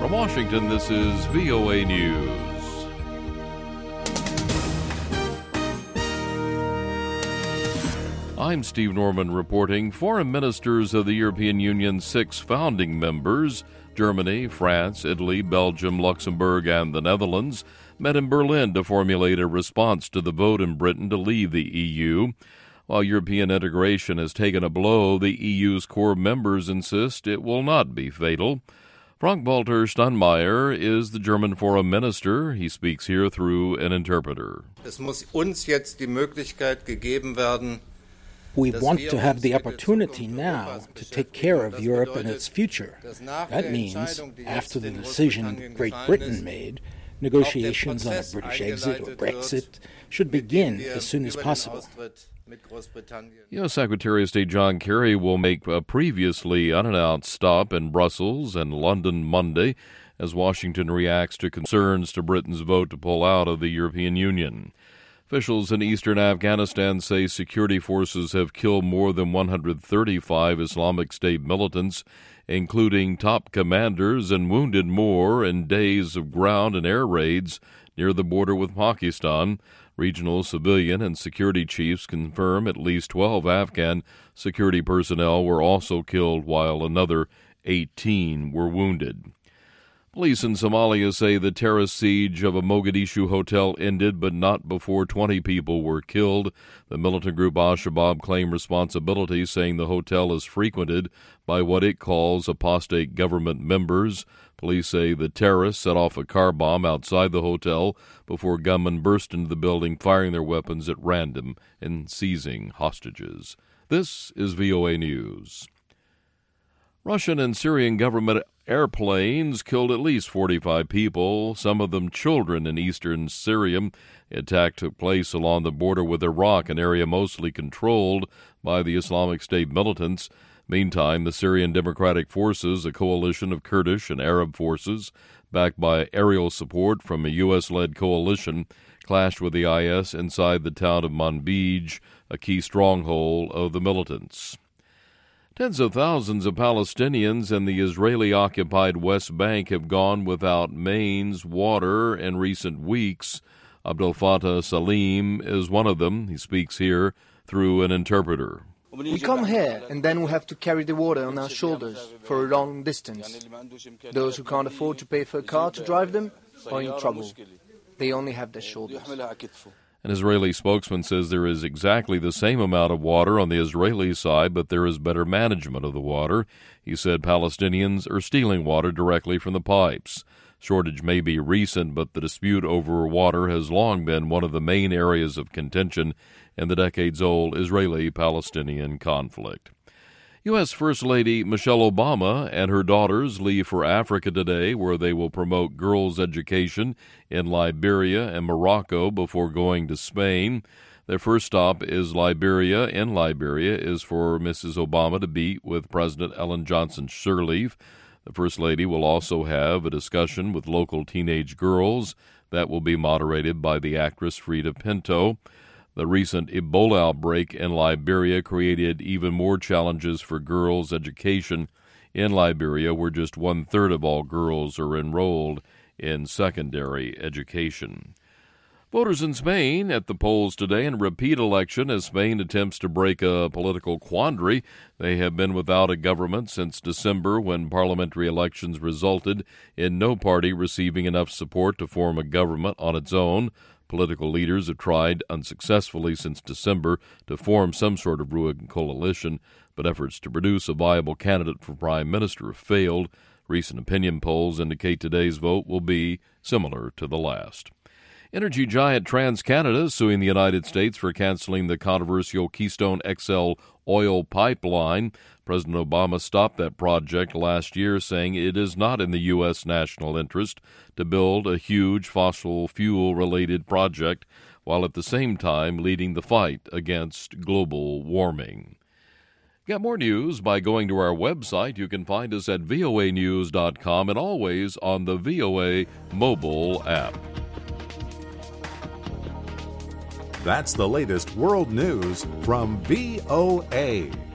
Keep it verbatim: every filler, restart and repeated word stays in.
From Washington, this is V O A News. I'm Steve Norman reporting. Foreign ministers of the European Union's six founding members, Germany, France, Italy, Belgium, Luxembourg, and the Netherlands, met in Berlin to formulate a response to the vote in Britain to leave the E U. While European integration has taken a blow, the E U's core members insist it will not be fatal. Frank-Walter Steinmeier is the German foreign minister. He speaks here through an interpreter. Es muss uns jetzt die Möglichkeit gegeben werden. We want to have the opportunity now to take care of Europe and its future. That means, after the decision Great Britain made, negotiations on a British exit or Brexit should begin as soon as possible. U S. Secretary of State John Kerry will make a previously unannounced stop in Brussels and London Monday as Washington reacts to concerns to Britain's vote to pull out of the European Union. Officials in eastern Afghanistan say security forces have killed more than one hundred thirty-five Islamic State militants, including top commanders, and wounded more in days of ground and air raids near the border with Pakistan. Regional civilian and security chiefs confirm at least twelve Afghan security personnel were also killed, while another eighteen were wounded. Police in Somalia say the terrorist siege of a Mogadishu hotel ended, but not before twenty people were killed. The militant group Al-Shabaab claimed responsibility, saying the hotel is frequented by what it calls apostate government members. Police say the terrorists set off a car bomb outside the hotel before gunmen burst into the building, firing their weapons at random and seizing hostages. This is V O A News. Russian and Syrian government airplanes killed at least forty-five people, some of them children, in eastern Syria. The attack took place along the border with Iraq, an area mostly controlled by the Islamic State militants. Meantime, the Syrian Democratic Forces, a coalition of Kurdish and Arab forces, backed by aerial support from a U S-led coalition, clashed with the I S inside the town of Manbij, a key stronghold of the militants. Tens of thousands of Palestinians in the Israeli-occupied West Bank have gone without mains, water in recent weeks. Abdel Fattah Salim is one of them. He speaks here through an interpreter. We come here and then we have to carry the water on our shoulders for a long distance. Those who can't afford to pay for a car to drive them are in trouble. They only have their shoulders. An Israeli spokesman says there is exactly the same amount of water on the Israeli side, but there is better management of the water. He said Palestinians are stealing water directly from the pipes. Shortage may be recent, but the dispute over water has long been one of the main areas of contention in the decades-old Israeli-Palestinian conflict. U S. First Lady Michelle Obama and her daughters leave for Africa today, where they will promote girls' education in Liberia and Morocco before going to Spain. Their first stop is Liberia. In Liberia is for Missus Obama to meet with President Ellen Johnson Sirleaf. The First Lady will also have a discussion with local teenage girls that will be moderated by the actress Frida Pinto. The recent Ebola outbreak in Liberia created even more challenges for girls' education in Liberia, where just one-third of all girls are enrolled in secondary education. Voters in Spain at the polls today in a repeat election as Spain attempts to break a political quandary. They have been without a government since December, when parliamentary elections resulted in no party receiving enough support to form a government on its own. Political leaders have tried unsuccessfully since December to form some sort of ruling coalition, but efforts to produce a viable candidate for prime minister have failed. Recent opinion polls indicate today's vote will be similar to the last. Energy giant TransCanada is suing the United States for canceling the controversial Keystone X L oil pipeline. President Obama stopped that project last year, saying it is not in the U S national interest to build a huge fossil fuel-related project, while at the same time leading the fight against global warming. Get more news by going to our website. You can find us at V O A news dot com and always on the V O A mobile app. That's the latest world news from V O A.